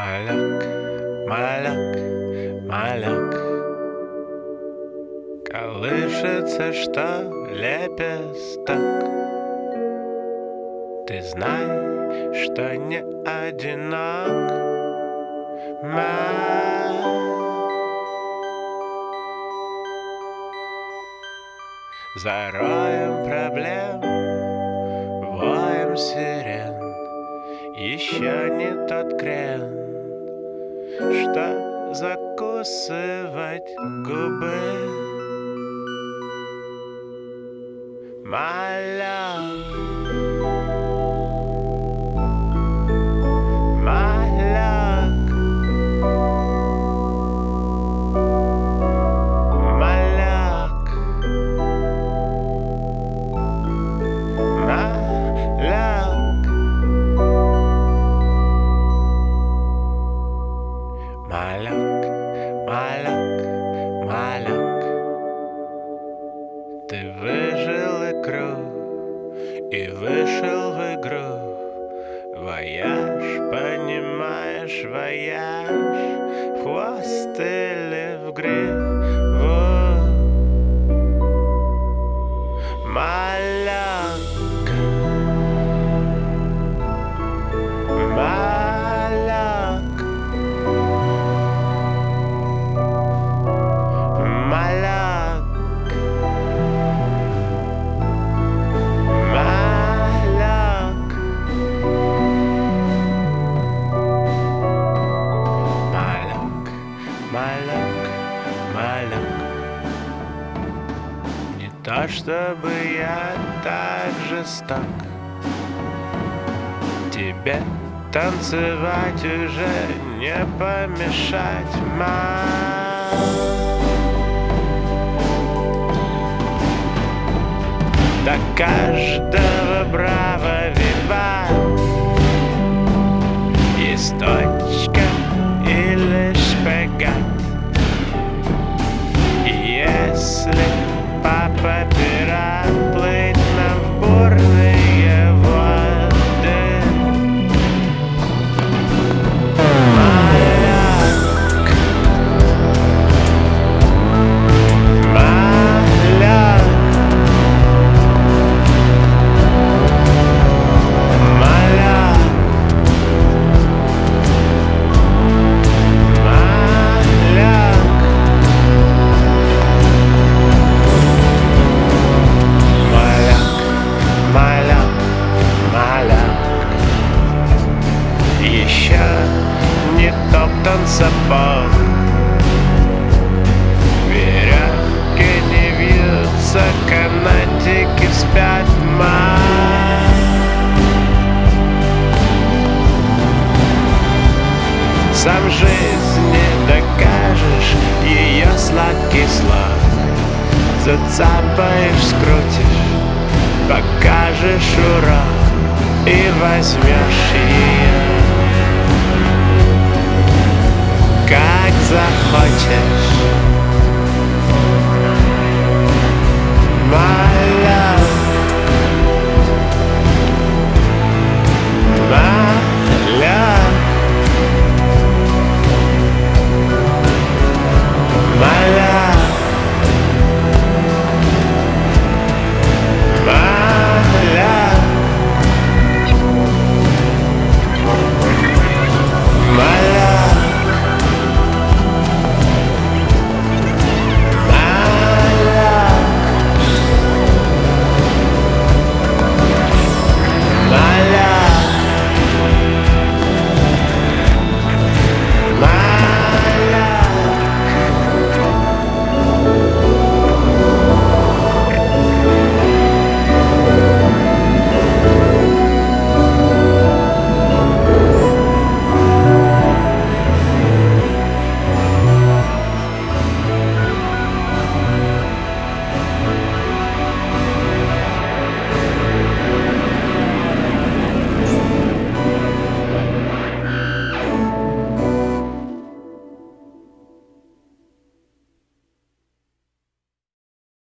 Малек, малек, малек, колышется, что лепесток. Ты знай, что не одинок. За роем проблем, воем сирен, еще не тот крен, что закусывать губы. Малек, малек, малек, малек, малек, малек, малек. Ты выжил икру и вышел в игру. Вояж, понимаешь, вояж, в хвост или в гриву. Малек, малек, малек, малек, малек, малек. Не то чтобы я так жесток, тебе танцевать уже не помешать, до каждого браво виват есть точка или шпагат. И если папа пират, плыть нам в бурные воды. Малек, малек, малек, малек, малек. Еще не топтан сапог, веревки не вьются, канатики спят, сам жизни докажешь ее сладкий слог. Зацапаешь, скрутишь, покажешь урок и возьмешь ее, как захочешь.